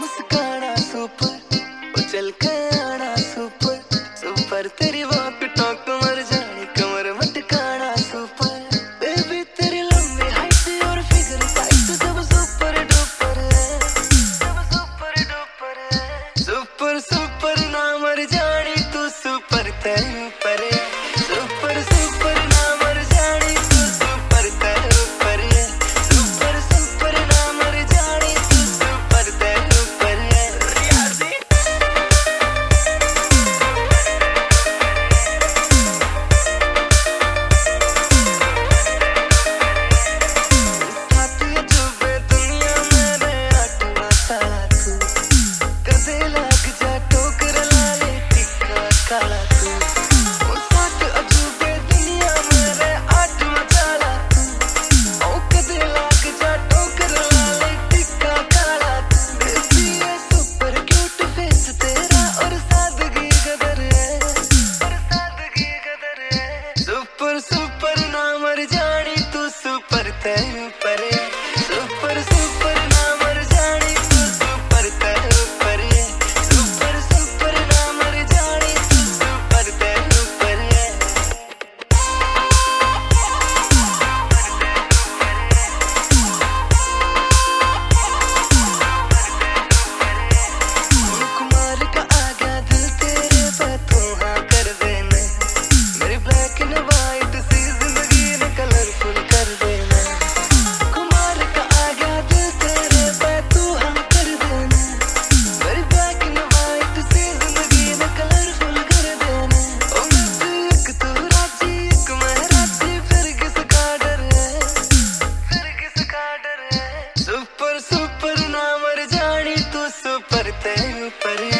मुस्काना super, ओ चल के आना सुपर सुपर, तेरी वॉक टॉक मर जानी कमर मटकाना सुपर, बेबी तेरी लंबी हाइट और फिगर टाइट सब सुपर डुपर है, सब सुपर डुपर है, सुपर सुपर ना मर जानी तू सुपर तेरे ऊपर है, सुपर सुपर ना मर जानी तू सुपर तेरे ऊपर है, सुपर सुपर ना मर जानी तू सुपर तेरे ऊपर है। साथ अजूबे दुनिया मेरे आठवां ताला तू, कदे लग जा ठोकर लाले टिक्का काला तू, ओ साथ अजूबे दुनिया मेरे आठवां ताला तू, ओ कदे लग जा ठोकर लाले टिक्का काला तू, बेबी ये सुपर क्यूट फेस तेरा और सादगी कदर है, और सादगी कदर है, सुपर सुपर ना मर जानी तू सुपर तेरे ऊपर है, सुपर सुपर ना मर जानी तू सुपर तेरे ऊपर है, सुपर सुपर ना मर जानी तू सुपर तेरे ऊपर है। कुमार का आ गया दिल तेरे पे तो हाँ कर देना, मेरी ब्लैक एंड वाइट सी जिंदगी ने कलरफुल कर देना, कुमार का आ गया दिल तेरे पे तू हाँ कर देना, मेरी ब्लैक एंड वाइट सी जिंदगी ने कलरफुल कर देना, ओ मैं एक तू राजी एक मैं राजी फिर किसका डर है, फिर किसका डर है, सुपर सुपर ना मर जानी तू सुपर तेरे ऊपर है।